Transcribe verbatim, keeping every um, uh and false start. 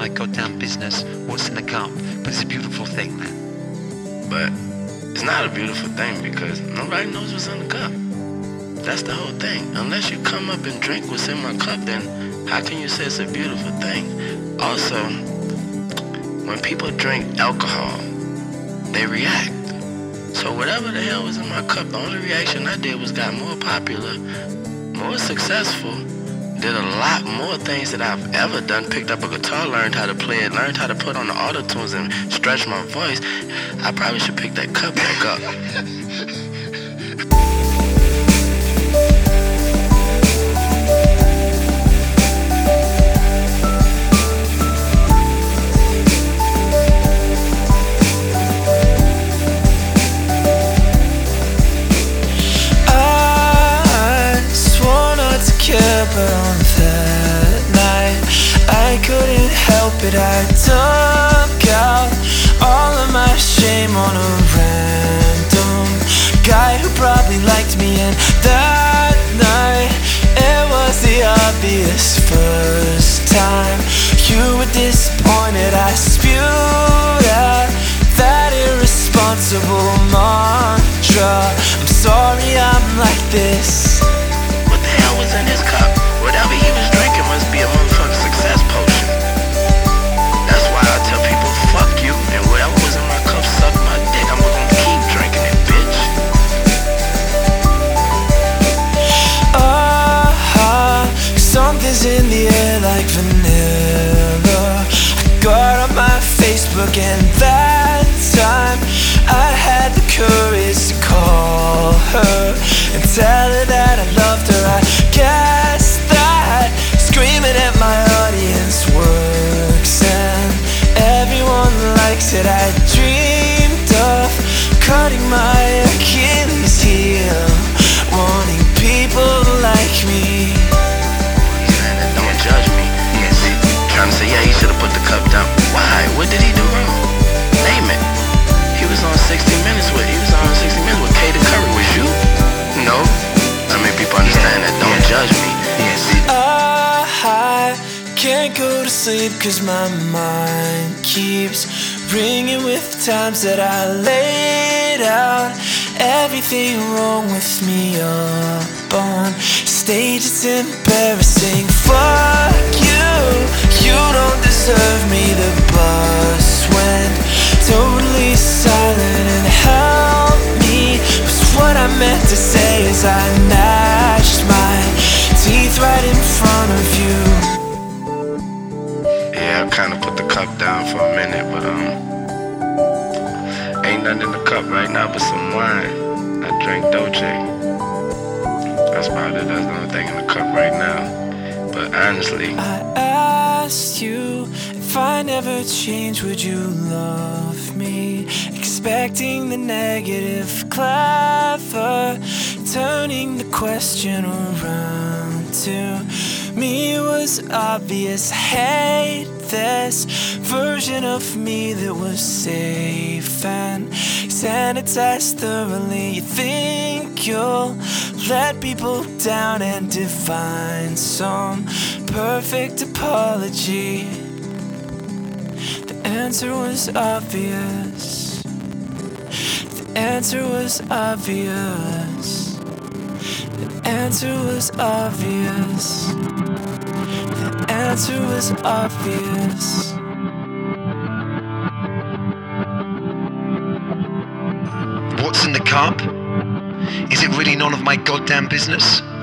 my goddamn business what's in the cup, but it's a beautiful thing, man. But it's not a beautiful thing because nobody knows what's in the cup. That's the whole thing. Unless you come up and drink what's in my cup, then how can you say it's a beautiful thing? Also, when people drink alcohol, they react. So whatever the hell was in my cup, the only reaction I did was got more popular, more successful, did a lot more things that I've ever done. Picked up a guitar, learned how to play it, learned how to put on the auto-tunes and stretch my voice. I probably should pick that cup back up. But on that night, I couldn't help it. I took out all of my shame on a random guy who probably liked me. And that night, it was the obvious first time you were disappointed. I spewed out that irresponsible mantra. I'm sorry I'm like this. What the hell was in his cup? Whatever he was drinking must be a motherfucking success potion. That's why I tell people, fuck you, and whatever was in my cup, suck my dick. I'm gonna keep drinking it, bitch. Ah, uh, something's in the air like vanilla. I got on my Facebook and that time I had the courage to call her and tell her that I loved her. I guess that screaming at my audience works and everyone likes it. I dreamed of cutting my Achilles heel, wanting people like me. Don't judge me. Yes. Trying to say, yeah, he should have put the cup down. Why? What did he do wrong? Name it. He was on sixty minutes with, he was on sixty minutes with Katie Curry. Was you? No. I mean, people understand that. Don't yeah. judge me. Yes. I can't go to sleep cause my mind keeps ringing with times that I laid out everything wrong with me up on stage. It's embarrassing. Fuck you. You don't deserve me. The bus went totally silent and help me was what I meant to say as I gnashed my teeth right in front of you. Yeah, I kinda put the cup down for a minute, but um ain't nothing in the cup right now but some wine. I drank Dolce. That's about it. That's the only thing in the cup right now. But honestly, I asked you if I never change, would you love me? Expecting the negative, clever, turning the question around to me was obvious. Hate this version of me that was safe and sanitized thoroughly. You think you'll let people down and divine some perfect apology. The answer was obvious. The answer was obvious. The answer was obvious. The answer was obvious. What's in the cup? Is it really none of my goddamn business?